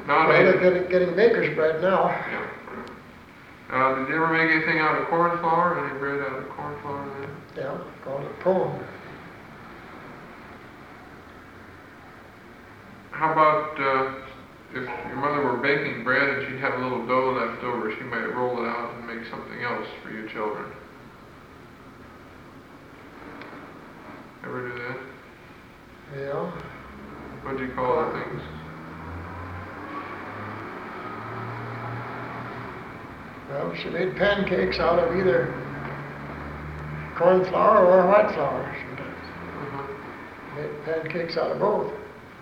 Well, Nowadays, they're getting baker's bread now. yeah. Did you ever make anything out of corn flour? Any bread out of corn flour then? Yeah, called it pone. How about if your mother were baking bread and she'd have a little dough left over, she might roll it out and make something else for you children? Ever do that? Yeah. What do you call the things? Well, she made pancakes out of either corn flour or white flour sometimes. Made pancakes out of both.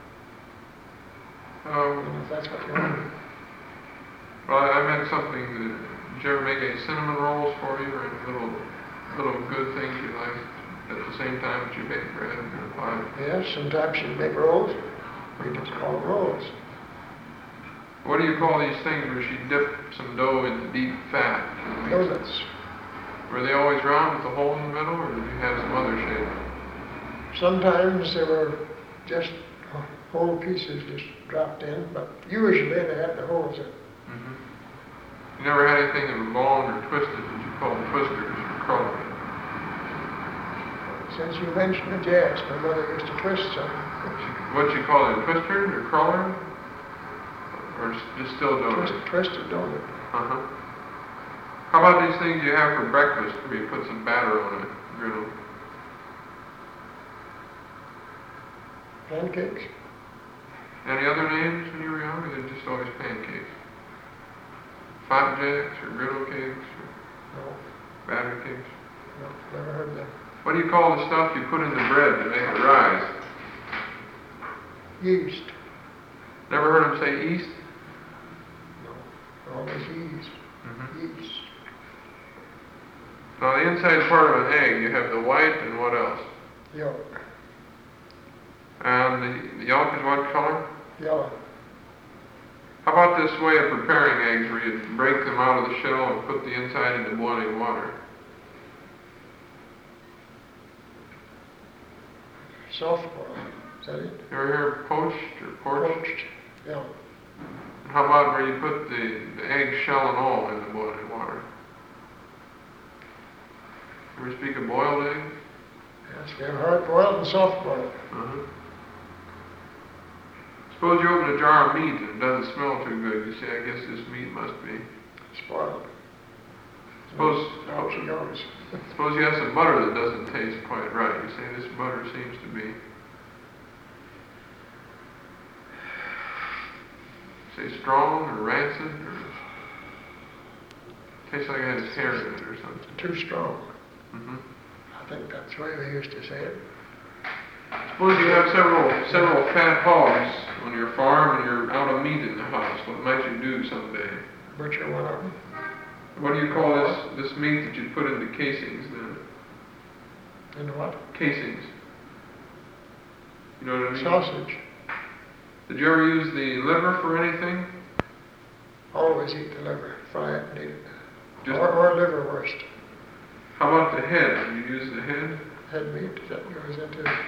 I don't know if that's what you want. Well, I meant something that, did you ever make any cinnamon rolls for you or any little good things you liked at the same time that you baked bread in your pie? Yes, sometimes she'd make rolls. We just call them rolls. What do you call these things where she dipped some dough into deep fat? Donuts. Were they always round with a hole in the middle, or did you have some other shape? Sometimes they were just whole pieces just dropped in, but usually they had the holes in. You never had anything that was long or twisted that you called twisters or crullers? Since you mentioned it, yes, my mother used to twist some. What you call it, twister or cruller? Or just still donut? Twisted donut. How about these things you have for breakfast where you put some batter on a griddle? Pancakes. Any other names when you were young, or they're just always pancakes? Flapjacks or griddle cakes or No, batter cakes? no, never heard that. What do you call the stuff you put in the bread to make it rise? Yeast. Never heard them say yeast? No, always yeast. Yeast. Now the inside part of an egg, you have the white and what else? Yolk. And the yolk is what color? Yellow. How about this way of preparing eggs where you break them out of the shell and put the inside into boiling water? Soft boil. Is that it? You ever hear poached or porched? Poached. Yeah. How about where you put the egg shell and all in the boiling water? Ever speak of boiled egg? Yes, we have hard boiled and soft boiled. Suppose you open a jar of meat and it doesn't smell too good. You say, I guess this meat must be Spoiled. Suppose Out she goes. Suppose you have some butter that doesn't taste quite right. You say this butter seems to be, say, strong or rancid, or tastes like it has hair in it or something. Too strong. I think that's the way they used to say it. Suppose you have several fat hogs on your farm and you're out of meat in the house. What might you do someday? Butcher one of them. What do you call this meat that you put into casings then? In what? Casings. You know what I mean? Sausage. Did you ever use the liver for anything? Always eat the liver. Fry it and eat it. Just- Or liverwurst. How about the head? Do you use the head? Head meat, that goes into the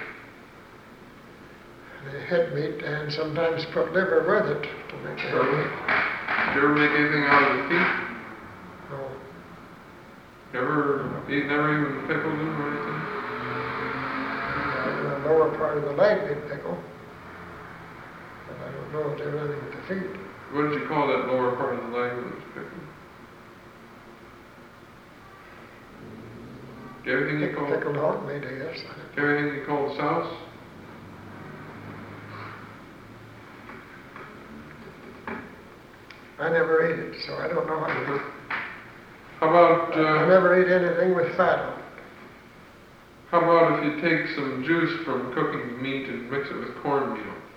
head meat, and sometimes put liver with it to make the head meat. Did you ever make anything out of the feet? No. Never even pickled them or anything? The lower part of the leg they'd pickle. But I don't know if they have anything with the feet. What did you call that lower part of the leg when it was pickled? Do you have anything you call Pickled hog meat, I guess. Do you have anything you call sauce? I never ate it, so I don't know how to do it. How about I never ate anything with fat on it. how about if you take some juice from cooking meat and mix it with cornmeal?